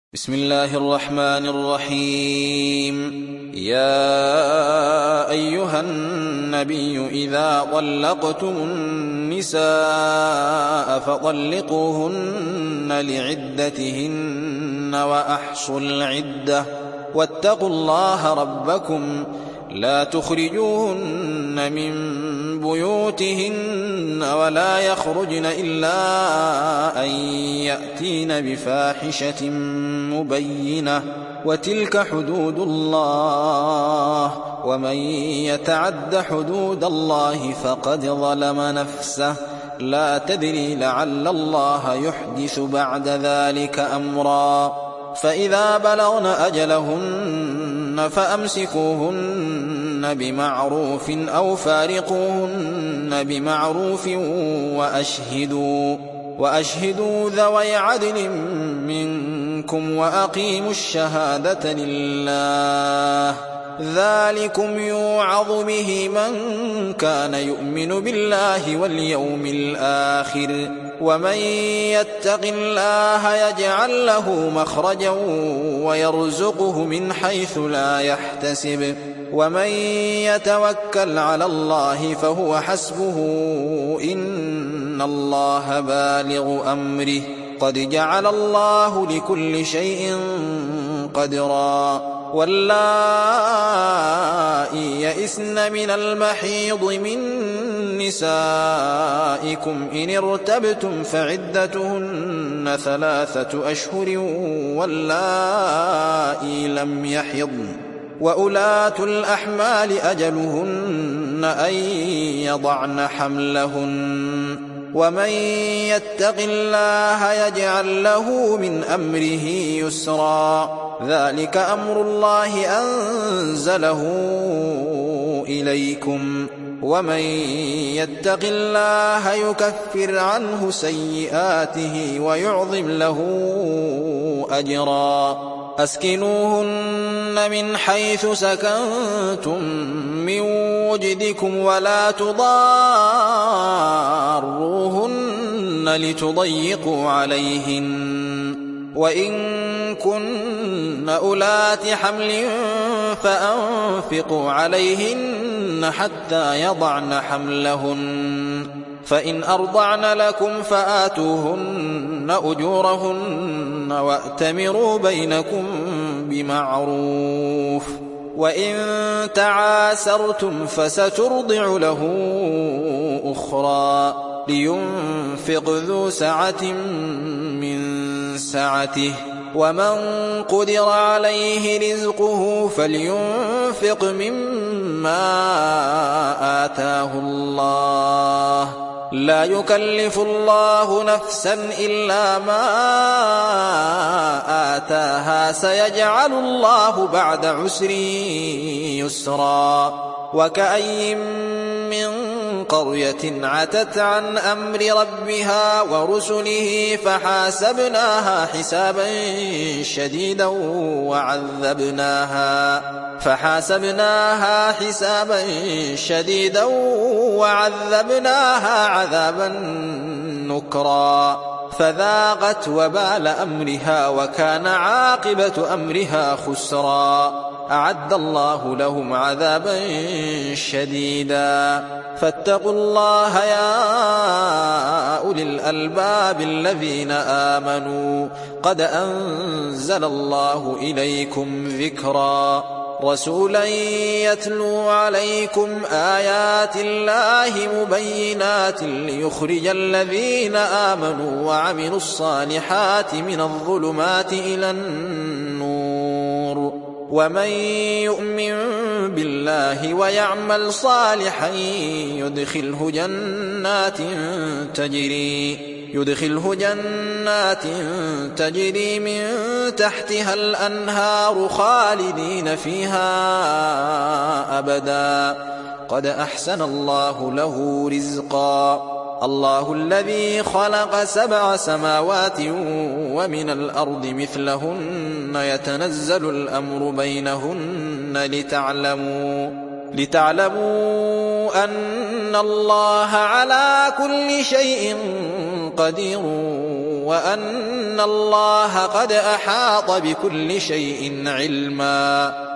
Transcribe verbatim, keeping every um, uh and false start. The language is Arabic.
بسم الله الرحمن الرحيم. يا أيها النبي إذا طلقتم النساء فطلقوهن لعدتهن وأحصوا العدة واتقوا الله ربكم لا تخرجوهن من بيوتهن ولا يخرجن إلا أن يأتين بفاحشة مبينة وتلك حدود الله ومن يتعد حدود الله فقد ظلم نفسه لا تدري لعل الله يحدث بعد ذلك أمرا. فإذا بلغن أجلهن فأمسكوهن بمعروف أو فارقوهن بمعروف وأشهدوا, وأشهدوا ذوي عدل منكم وأقيموا الشهادة لله ذلكم يوعظ به من كان يؤمن بالله واليوم الآخر ومن يتق الله يجعل له مخرجا ويرزقه من حيث لا يحتسب ومن يتوكل على الله فهو حسبه إن الله بالغ أمره قد جعل الله لكل شيء قدرا. واللائي يئسن من المحيض من نسائكم إن ارتبتم فعدتهن ثلاثة أشهر واللائي لم يحضن وأولاة الأحمال أجلهن أن يضعن حملهن ومن يتق الله يجعل له من أمره يسرا ذلك أمر الله أنزله إليكم ومن يتق الله يكفر عنه سيئاته ويعظم له أجرا. أسكنوهن من حيث سكنتم من وجدكم ولا تضاروهن لتضيقوا عليهن وإن كن أولات حمل فأنفقوا عليهن حتى يضعن حملهن فإن أرضعن لكم فآتوهن أجورهن وأتمروا بينكم بمعروف وإن تعاسرتم فسترضع له أخرى لينفق ذو سعة من سعته ومن قدر عليه رزقه فلينفق مما آتاه الله لا يكلف الله نفسا إلا ما آتاها سيجعل الله بعد عسر يسرا. وكأي من قرية عتت عن أمر ربها ورسله فحاسبناها حسابا شديدا وعذبناها فحاسبناها حسابا شديدا وعذبناها عذابا نكرا فذاقت وبال أمرها وكان عاقبة أمرها خسرا. أعد الله لهم عذابا شديدا فاتقوا الله يا أولي الألباب الذين آمنوا قد أنزل الله إليكم ذكرا رسولا يتلو عليكم آيات الله مبينات ليخرج الذين آمنوا وعملوا الصالحات من الظلمات إلى النور ومن يؤمن بالله ويعمل صالحا يدخله جنات تجري يدخله جنات تجري من تحتها الأنهار خالدين فيها أبدا قد أحسن الله له رزقا. الله الذي خلق سبع سماوات ومن الأرض مثلهن يتنزل الأمر بينهن لتعلموا لتعلموا أن الله على كل شيء قدير وأن الله قد أحاط بكل شيء علما.